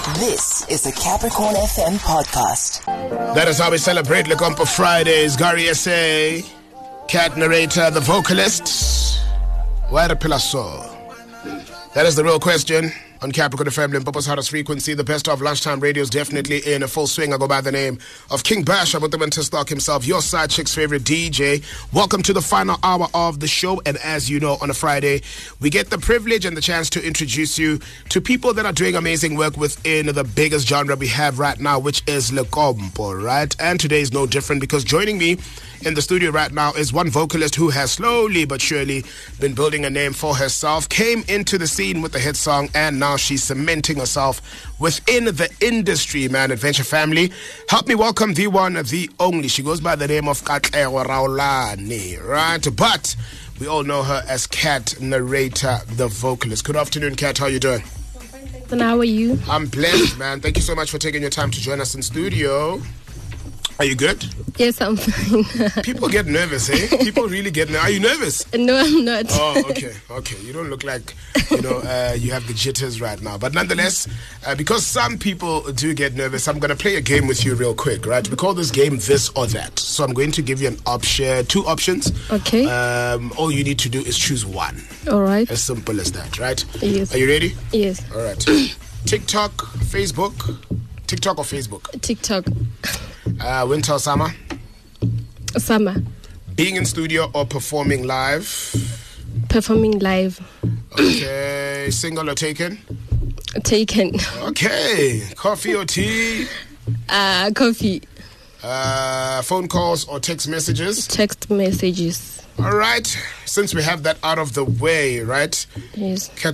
This is the Capricorn FM podcast. That is how we celebrate Lekompo Fridays. Gary S.A., Cat narrator, the vocalist. Why the pillar so? That is the real question on Capricorn FM, Limpopo's hottest frequency. The best of lunchtime radio is definitely in a full swing. I go by the name of King Bash, about the winter stock himself, your side chick's favorite DJ. Welcome to the final hour of the show. And as you know, on a Friday, we get the privilege and the chance to introduce you to people that are doing amazing work within the biggest genre we have right now, which is Lekompo, right? And today is no different, because joining me in the studio right now is one vocalist who has slowly but surely been building a name for herself, came into the scene with the hit song, and now she's cementing herself within the industry, man. Adventure family, help me welcome the one, the only. She goes by the name of Katlego Raulane, right? But we all know her as Cat narrator, the vocalist. Good afternoon, Cat. How are you doing? And how are you? I'm blessed, man. Thank you so much for taking your time to join us in studio. Are you good? Yes, I'm fine. People get nervous, eh? People really get nervous. Are you nervous? No, I'm not. Oh, okay. You don't look like, you have the jitters right now. But nonetheless, because some people do get nervous, I'm going to play a game with you real quick, right? We call this game This or That. So I'm going to give you an option, two options. Okay. All you need to do is choose one. All right. As simple as that, right? Yes. Are you ready? Yes. All right. TikTok, Facebook. TikTok or Facebook? TikTok. Winter or summer? Summer. Being in studio or performing live? Performing live. Okay. Single or taken? Taken. Okay. Coffee or tea? Coffee. Phone calls or text messages? Text messages. All right. Since we have that out of the way, right? Yes. Oh,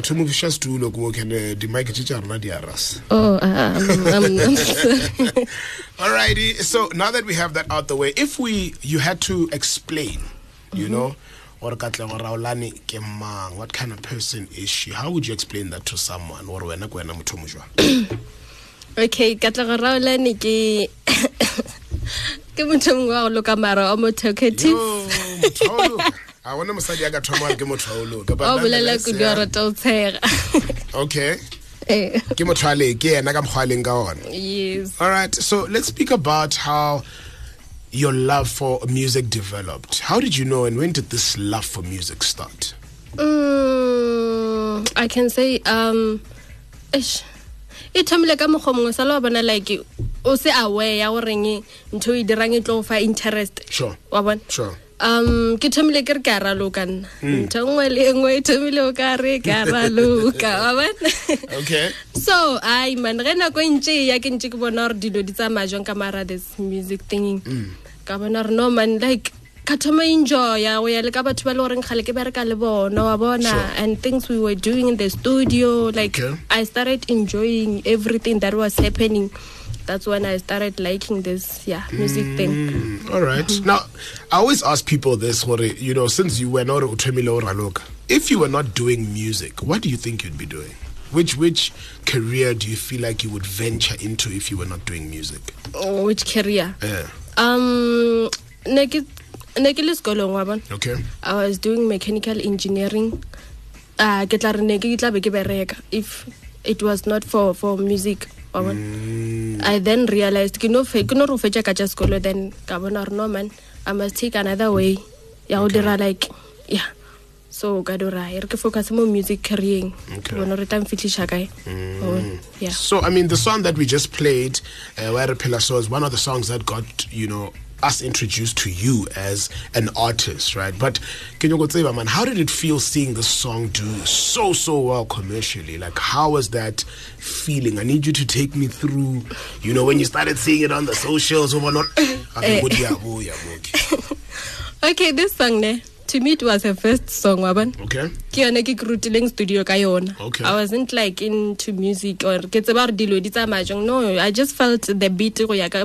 I'm sorry. alrighty. So now that we have that out the way, if you had to explain, you know, what kind of person is she? How would you explain that to someone? Okay, Katlego Raulane ke motho mongwe wa go loka mara o mo talkative. I want to say I got to mark him. Okay. Yes. All right. So let's speak about how your love for music developed. How did you know, and when did this love for music start? I can say it thomile ka mogomong sa lo bona like o se aware ya gore eng ntho e dirang e tlo fa interest. Sure. Wa bona? Sure. Ke thomile ke re ka raloka nna ntho nngwe le nngwe e thomile o ka re ka raloka wa bona. Okay. So I man re na go ntse ya ke ntse ke bona re dilo di tsa majong ka mara this music thing ka bona re no man like ka thoma enjoy ya go ya le ka batho ba le goreng khale ke bereka le bona wa bona. Sure. And things we were doing in the studio, like Okay. I started enjoying everything that was happening. That's when I started liking this music thing. All right. Now, I always ask people this, since you were not if you were not doing music, what do you think you'd be doing? Which career do you feel like you would venture into if you were not doing music? Oh, which career? Yeah. Okay. I was doing mechanical engineering. If it was not for music. I then realized then I must take another way. So gadora ke focus more music career. Yeah. So I mean, the song that we just played, Where Pillar So, is one of the songs that got us introduced to you as an artist, right? But can you go say, man, how did it feel seeing the song do so well commercially? Like, how was that feeling? I need you to take me through, when you started seeing it on the socials or whatnot. Okay, this song to me it was a first song, waban. Okay. Studio kayona. Okay. I wasn't like into music or gets about no, I just felt the beat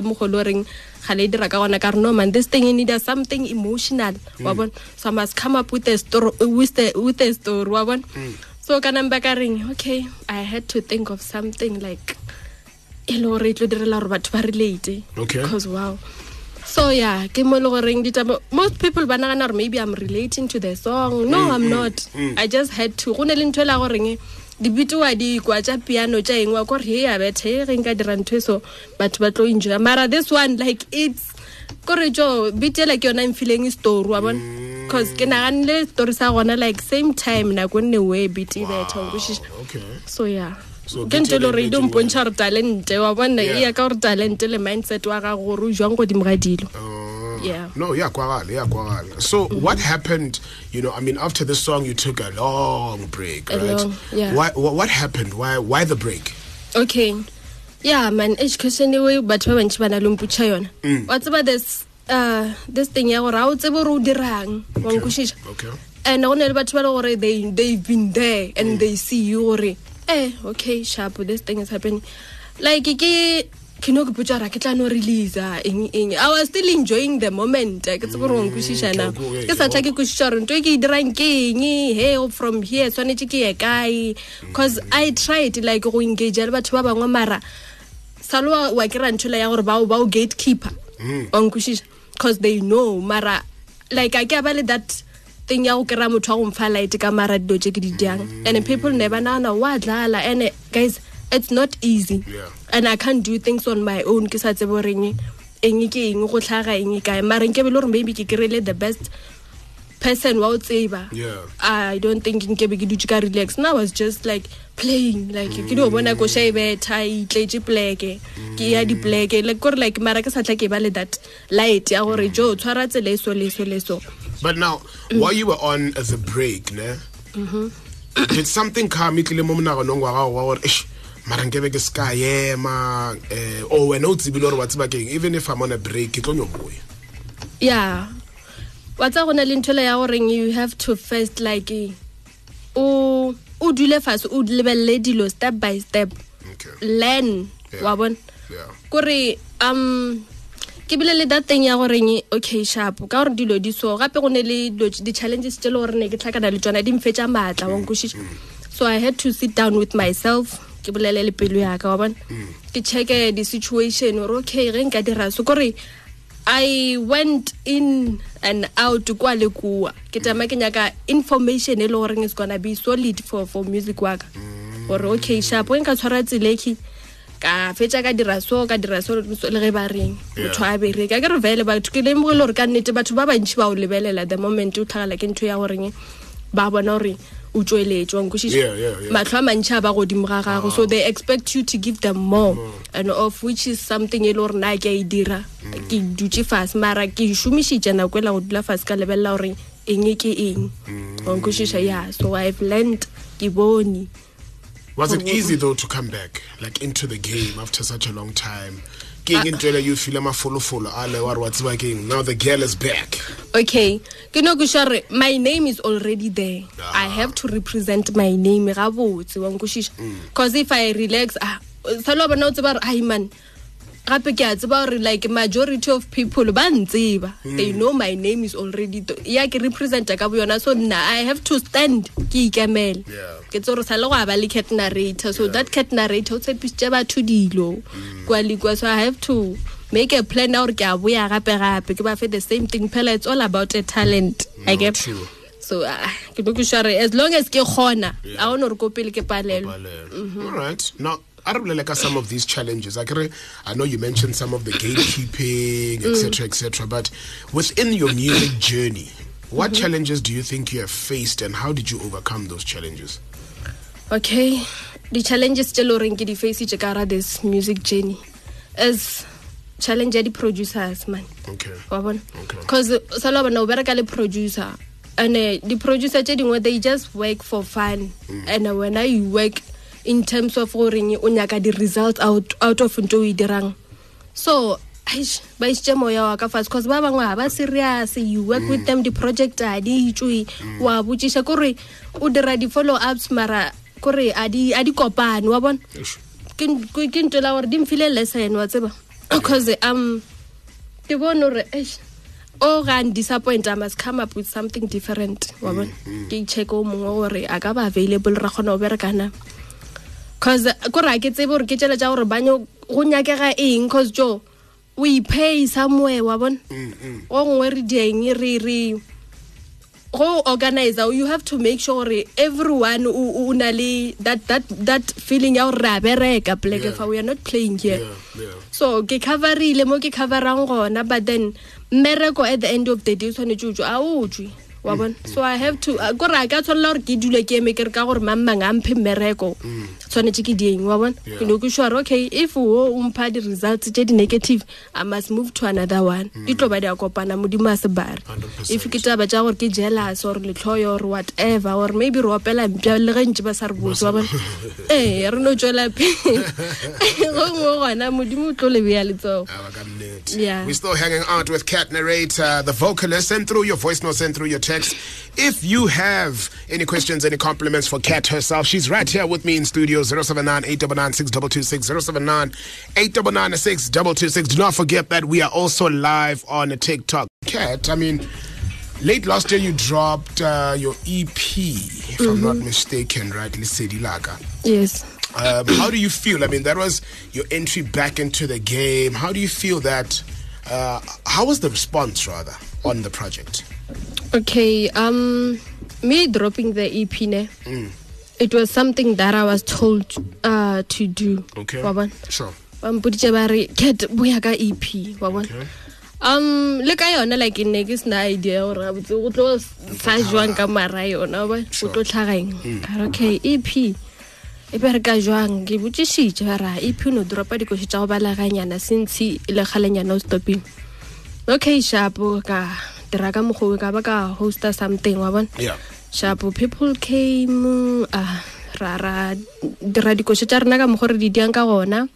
no man, this thing needs something emotional, wabon. So I must come up with a story with a story, wabon. So okay, I had to think of something like relate. Okay. Because wow. So yeah, most people maybe I'm relating to the song. No, I'm not. I just had to. di beat wa di kwa tsa piano tsa eng wa go re ya bethe re nka dira ntwe so batho ba tlo enjoy mara this one like it's gore jo beat like yona I'm feeling story wa bona cause ke naganile story sa gona like same time na go nne way beat bethe okay so yeah so ke ntelo re don't pontsha re talent wa bona ya ka re talent le mindset wa ga go ru jwang go di mradilo yeah. No, yeah, kwagale. So what happened, you know, I mean, after this song, you took a long break, right? Yeah. What happened? Why the break? Okay. Yeah, man, education anyway, but when you bana lumpucha yona. What's about this thing ya gore a o tsebe ro dirang wa nkushisa. Okay. And ona le batho ba gore they've been there and they see you gore okay, sharp, this thing is happening. Like kino ke putsa ra ke tla no release eng I was still enjoying the moment ke tsebo rong kushishana na ke sa tla ke kushishana ntwe ke dirang keng hey from here tshwanetse ke ye kae cause I tried like go engage le batho ba bangwe mara salwa wa ke rantshula ya gore ba gatekeeper on kushisha cause they know mara like I ke ba le that thing ya go kera motho a go mfa light ka mara do tse ke di diang and people never know wa dlala and guys it's not easy and I can't do things on my own ke sa tsebo reng eng ke eng go tlhaga eng kae mara nke be le gore maybe ke krele the best person wa o tseba I don't think nke be ke dutse ka relax now I was just like playing like ke do bona go shebe tai tletse pleke ke ya di pleke like gore like mara ke sa tla ke ba le that light ya gore jo tshwara tsele so but now while you were on as a break ne did something come itlile mo monaganong wa gago wa gore marangebe ke ska yema or when o tsibile gore wa tseba keng even if I'm on a break ke tlo nyoboya yeah what's gonna le nthola ya gore you have to first like o dule fast o lebelle dilo step by step learn wa bona gore ke bile le that thing ya gore okay sharp ka gore dilo di so gape go ne le di challenges tse le gore ne ke tlhakana le tsona di mfetsa matla wa nkushisa so I had to sit down with myself ke bolele le pelo ya ka wa bona ke check the situation or okay re nka dira so gore I went in and out kwa le kwa ke tama ke nyaka information e le gore is gonna be solid for music wa ka or okay sharp when ka tshwara tsileki ka fetsa ka dira so le ge ba reng motho a bere ka ke re vele batho ke le mo le gore ka nnete batho ba bantši ba o lebelela the moment o tlhagala ke ntho ya gore ba bona gore o tsweletse wa nkushisa matlho a mantšha ba godimo ga gago so they expect you to give them more and of which is something e le gore na ke a dira ke dutse fast mara ke shumishitse na kwela go dula fast ka lebella gore eng ke eng wa nkushisa so I've learned ke bone. Was it easy though to come back like into the game after such a long time? You feel now the girl is back. Okay. My name is already there. I have to represent my name. Because if I relax, like majority of people they know my name is already represent so I have to stand so that cat narrator so I have to make a plan or the same thing it's all about a talent I get so as long as I want all right now some of these challenges. I know you mentioned some of the gatekeeping, etc., but within your music journey, what challenges do you think you have faced and how did you overcome those challenges? Okay, the challenges still the face this music journey is challenge the producers, man. Okay. Because the producer and the producer they just work for fun and when I work in terms of the results out of into dirang so ba isitse moya wa ka fast because ba bangwe ba serious you work with them the project di tsui wa butšisha gore o dira di follow ups mara gore a di kopane wa bona ke ntola gore di mfile lesson wa tseba because ke bona re o ga disappoint I must come up with something different wa bona ke check o mongwe gore a ka ba available ra khona o berekana cause kora ke tsebe gore ke tšela tša gore banyo go nyakega eng cause jo we pay somewhere wa bona go ngwe re dieng re go organizer, you have to make sure everyone unali that feeling ya ra bereka like if we are not playing here. So ke coverile mo ke coverang gona, but then mmereko at the end of the day tshwanetse a utswe wa bona. So I have to go ra ka tshwanela gore ke dule ke eme ke re ka gore mamang a mphe mmereko tshwanetse ke dieng wa bona. You know, ke sure okay, if wo umpha di results tse di negative, I must move to another one. Di tlo ba di a kopana modimo a se bare. If ke taba tsa gore ke jealous or letloyo or whatever, or maybe ro opela mpya le ge ntse ba sa re botse wa bona. Re no tswela pele go gona modimo tlo le bea letso. Yeah, we're still hanging out with Cat Narrator, the vocalist. Send through your voice note, send through your text. If you have any questions, any compliments for Cat herself, she's right here with me in studio. 079-899-6226, 079-899-6226. Do not forget that we are also live on TikTok. Cat, I mean, late last year you dropped your EP, if I'm not mistaken, right? Lesedi Laka. Yes. How do you feel? I mean, that was your entry back into the game. How do you feel that? How was the response, rather, on the project? Okay, me dropping the EP, it was something that I was told to do. Okay. Sure. Cat buyaga EP. Okay. Look I on like in next idea or go sajwan kamara yona ba go tlhageng. Okay, EP. E bereka jwang ke botsishitse ra EP no dropa di go tsa go balaganyana since le khalanyana stopping. Okay, sharp ka dira ka mogo ka ba ka hosta something wa bona. Yeah. Sharp people came ra dira di go tsa rena ka mogo re di diang ka gona.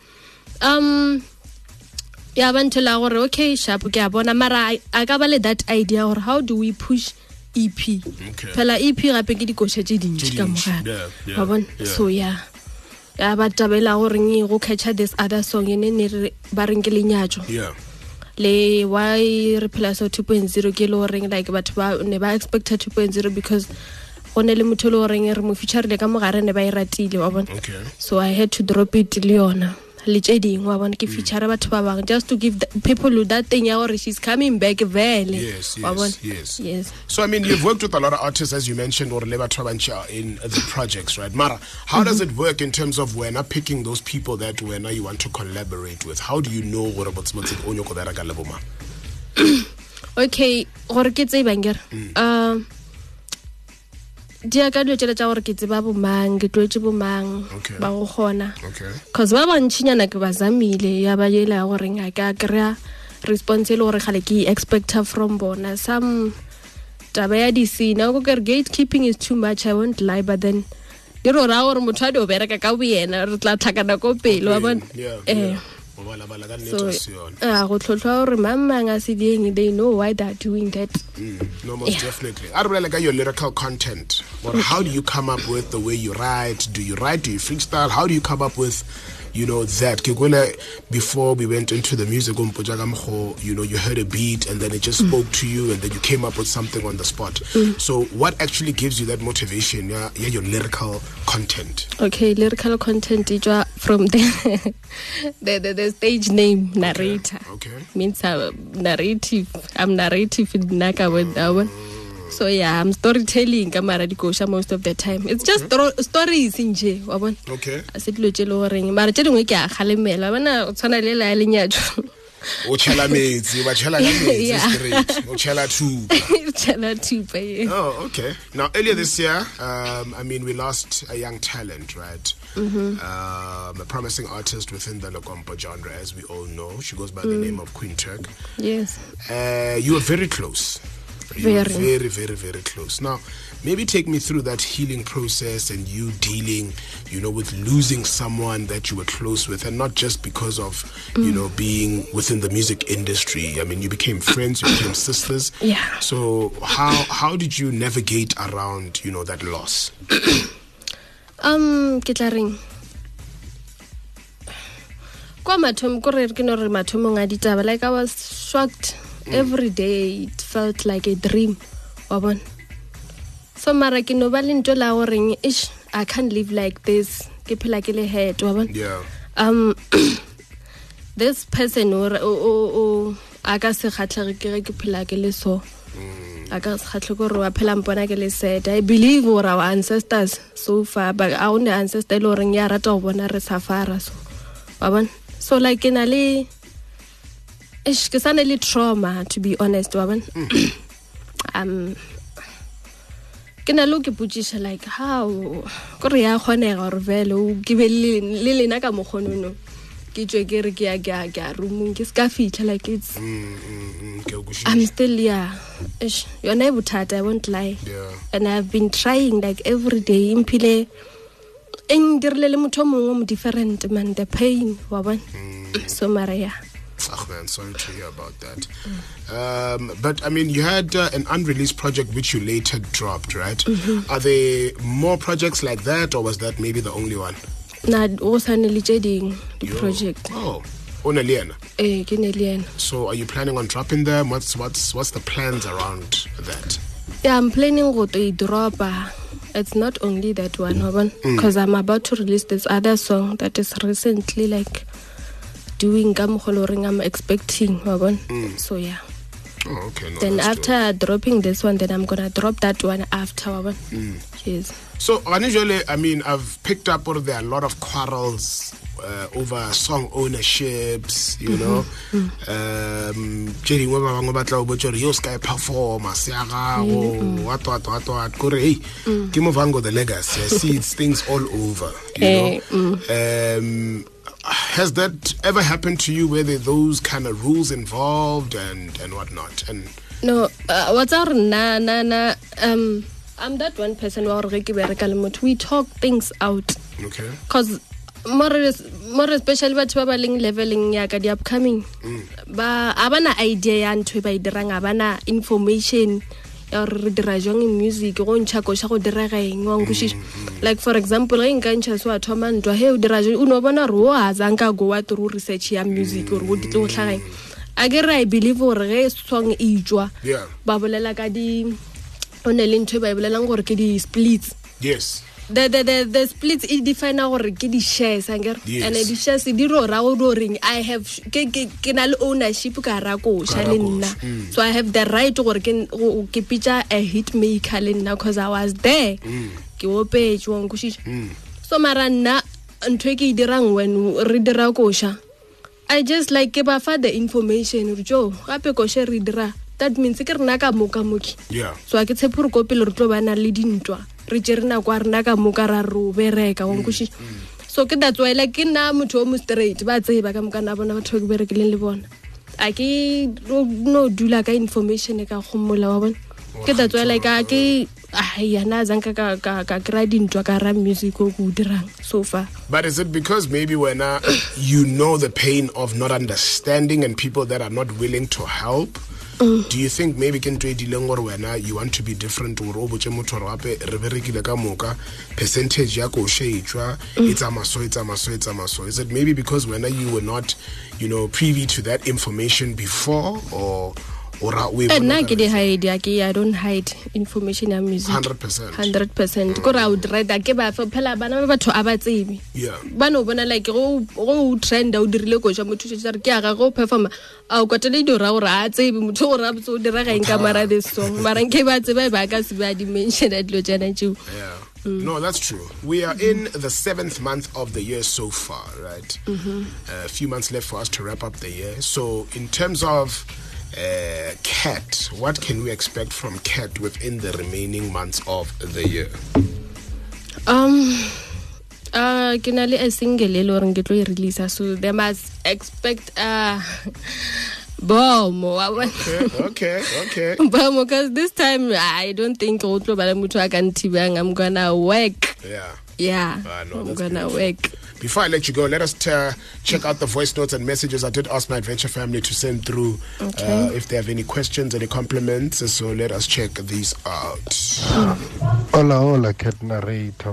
Ya bantela gore okay sharp ke a bona mara a ka ba le that idea or how do we push EP. Pela EP gape ke di go tsa tse dintsi ka moga. Wa bona. So yeah. Ya ba tabela gore ngi go catch this other song ene ne ba reng ke lenyatso. Yeah. Le why replace 2.0 ke lo reng like batho ba ne ba expected 2.0 because gone le motho lo reng re mo feature le ka mogare ne ba iratile wa bona. Okay. So I had to drop it le yona le tse ding wa bona ke feature batho ba bang just to give people that thing ya gore she's coming back vele. Yes. So I mean, you've worked with a lot of artists, as you mentioned, or in the projects, right? Mara, how does it work in terms of when picking those people that when you want to collaborate with? How do you know what about something on your collaboration? Okay, gore ke tse banger. Dia ka dilo tsa gore ke tseba bo mang ke tlotse bo mang ba go gona. Okay. Cause ba bantšinyana ke ba zamile ya ba yela gore nga ka krea response le gore gale ke expect from bona some taba ya di sina go ke gatekeeping is too much, I won't lie, but then di ro ra gore motho a di obereka ka boyena re tla tlhakana ko pele wa bona. So go tlhotlhwa gore mamang a se dieng they know why they're doing that. No, most definitely. I don't like your lyrical content. How do you come up with the way you write? Do you freestyle? How do you come up with that? Before we went into the music, you heard a beat and then it just spoke to you and then you came up with something on the spot. So what actually gives you that motivation? Your lyrical content. Okay, lyrical content is from the stage name narrator. Okay. Means narrative. I'm narrative in Naka with that one. So yeah, I'm storytelling kamara dikosha most of the time. It's just stories in je wa bona. Okay. A se dilo tshelo reng mara tse dingwe ke a kgalemela bona o tsana le la lenyatso. O chela metsi ba chela ka metsi straight. O chela tupa. Oh, okay. Now earlier this year, I mean, we lost a young talent, right? A promising artist within the Logompo genre, as we all know. She goes by the name of Queen Turk. Yes. You were very close. Very, very, very close. Now, maybe take me through that healing process and you dealing, with losing someone that you were close with, and not just because of, being within the music industry. I mean, you became friends, you became sisters. Yeah. So how did you navigate around, that loss? Ke tla reng kwa mathomo ko re ke no re mathomo nga ditaba, like I was shocked. Every day it felt like a dream wa bona. So mara ke no ba le ntwe la gore I can't live like this ke phela ke le head wa bona. Yeah. This person o a ka se khatlhege ke phela ke le so I ka khatlho go re wa phela mpona ke le said. I believe our ancestors so far, but our ancestors lo reng ya rata go bona re safara so. Wa bona? So like in ali ish ke sana le trauma, to be honest, wa bona? Ke na lo ke putsisha like how go re ya khonega gore vele o give le lena ka mogonono ke tswe ke re ke ya room ke ska fitla like it's I'm still ish yona butata, I won't lie. And I've been trying like every day impile endirele le motho mongwe different man the pain wa bona. So Maria. Oh man, sorry to hear about that. But I mean, you had an unreleased project which you later dropped, right? Are there more projects like that, or was that maybe the only one? Nah, also the project. Oh, Oneliana. Kineliana. So, are you planning on dropping them? What's the plans around that? Yeah, I'm planning to drop. It's not only that one, because I'm about to release this other song that is recently like doing I'm expecting. So yeah. Oh, okay. No, then after dropping this one, then I'm gonna drop that one after. Yes. So unusually, I mean, I've picked up there are a lot of quarrels over song ownerships, you know. Jerry Sky performer, what, Kimo the legacy. I see it's things all over, you know. Has that ever happened to you where there are those kind of rules involved and whatnot? And no, what's our I'm that one person who we talk things out. Okay. Because more especially what leveling yaka the upcoming. Ba abana idea and ba idirang abana information or dirajong in music go ntsha go sha go diragaeng wa ngushisha. Like for example ga nkantsha so athoma ntwa he o dirajo uno bona ro a zanka go wa through research ya music or go ditlo tlhagaeng. I believe or ge song e tswa ba bolela ka di one le ntwe ba bolelang gore ke di splits. Yes. The splits it define gore ke di shares and the shares di ro ra go ring I have ke na le ownership ka ra ko sha le nna, so I have the right gore ke pitcha a hit maker le nna because I was there ke opetse wa nkushitsha. So mara nna ntwe ke dirang when re dira ko sha I just like ke ba fa the information re jo gape ko she re dira. That means ke rena ka moka moki. Yeah. So I ke tshe phore ko pele re tlo bana le dintwa re jerena kwa rena ka moka ra ro bereka wa nkushi. So ke that's why like ke na motho mo straight ba tseba ka moka na bona batho ke berekileng le bona a ke no dula ka information ka gomola wa bona ke that's why like a ke yana zanka ka kra dintwa ka ra music go dirang so far. But is it because maybe when you know the pain of not understanding and people that are not willing to help? Do you think maybe can trade when you want to be different or percentage it's is it maybe because when you were not, you know, privy to that information before or I don't hide information in music 100%. Ko ra would read ke ba phela bana ba batho aba tsebe. Yeah. Bana bona like go trend o dirile go ja motho tse re ke aga go perform a go tele di ra gore a tsebe motho go ra botse o dira ga nka mara this song mara nke ba tsebe ba ka se ba dimension at lo jana tju. Yeah. No, that's true. We are in the 7th month of the year so far, right? A few months left for us to wrap up the year. So in terms of Cat, what can we expect from Cat within the remaining months of the year? Ke na le a single le loreng ke tlo release, so they must expect bomb. Okay. Bomb, because this time I don't think I'm gonna work. Yeah. No, I'm gonna work. Before I let you go, let us check out the voice notes and messages I did ask my Adventure family to send through if they have any questions, any compliments. So let us check these out. Hola, Cat Narrator.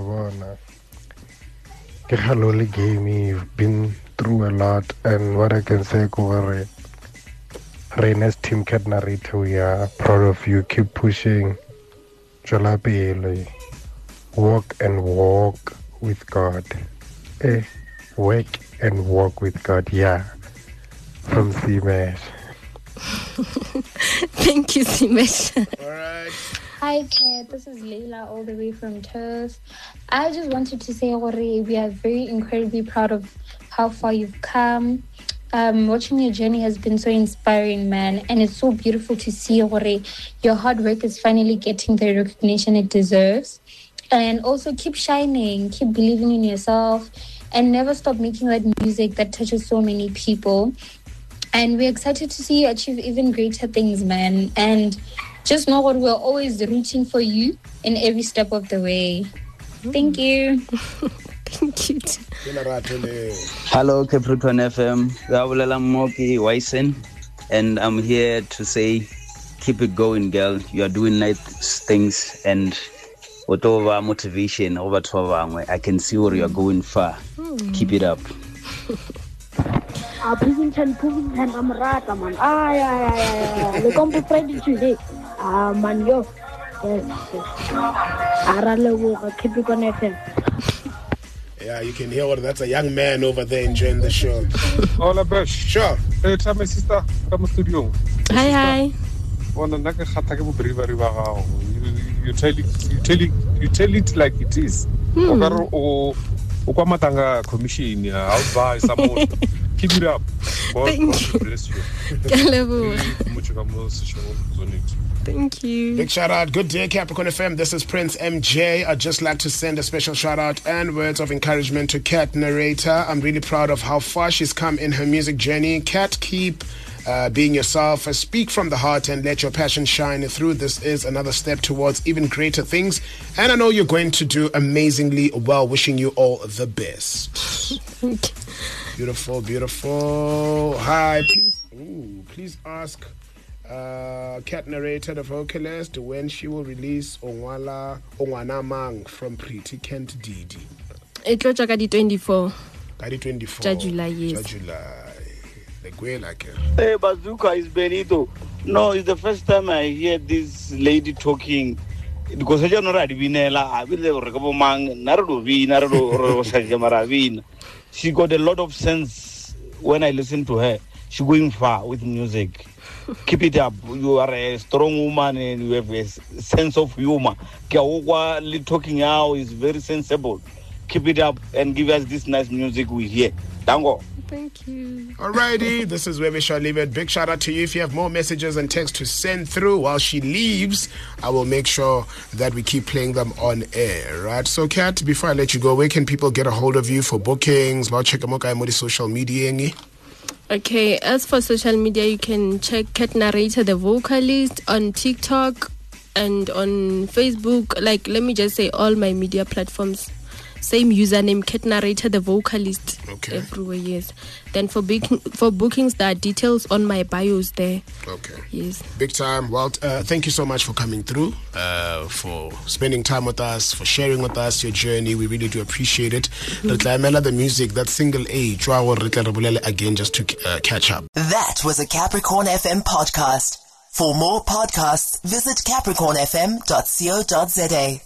Hello, game. You've been through a lot, and what I can say, Reina's team Cat Narrator, we are proud of you. Keep pushing. Jalapele. Walk and walk with God. Work and walk with God, yeah. From CMAS. Thank you, Simesh. All right. Hi, Kat. This is Leila, all the way from Turf. I just wanted to say, Ore, we are very incredibly proud of how far you've come. Watching your journey has been so inspiring, man. And it's so beautiful to see, Ore, your hard work is finally getting the recognition it deserves. And also keep shining, keep believing in yourself, and never stop making that music that touches so many people. And we're excited to see you achieve even greater things, man. And just know what we're always rooting for you in every step of the way. Thank you. Thank you. Hello, Capricorn FM. Gabulela Moki Waisen, and I'm here to say, keep it going, girl. You are doing nice things, and whatever motivation, over 12 I can see where you are going far. Keep it up. Proving 10, I'm rata, man. The combo Friday today. Man, yo. Yes. Keep it connected. Yeah, you can hear that's a young man over there enjoying the show. Hola, Besh. Sure. Hey, tell my sister, come studio. Hi. You tell it like it is. Commission, keep it up. Thank you. Bless you. Thank you. Big shout out. Good day, Capricorn FM. This is Prince MJ. I'd just like to send a special shout out and words of encouragement to Kat Narrator. I'm really proud of how far she's come in her music journey. Kat, keep being yourself. Speak from the heart and let your passion shine through. This is another step towards even greater things. And I know you're going to do amazingly well. Wishing you all the best. Thank you. Beautiful, beautiful. Hi, please ask Kat Narrator, the vocalist, when she will release Ongwana Mang from Pretty Kent Didi. It looks like 24. 24. July, yes. July. Hey, Bazooka, is Benito. No, it's the first time I hear this lady talking. Because I don't know she got a lot of sense when I listen to her. She's going far with music. Keep it up. You are a strong woman and you have a sense of humor. Talking now is very sensible. Keep it up and give us this nice music we hear. Dango. Thank you. Alrighty, this is where we shall leave it. Big shout out to you. If you have more messages and texts to send through while she leaves, I will make sure that we keep playing them on air, right? So, Kat, before I let you go, where can people get a hold of you for bookings? Check out social media. Okay, as for social media, you can check Kat Narrator, the vocalist, on TikTok and on Facebook. Like, let me just say all my media platforms. Same username, Kat Narrator, the vocalist. Okay. Everywhere, yes. Then for bookings, there are details on my bios there. Okay. Yes. Big time. Well, thank you so much for coming through, for spending time with us, for sharing with us your journey. We really do appreciate it. The music, that single age, again, just to catch up. That was a Capricorn FM podcast. For more podcasts, visit capricornfm.co.za.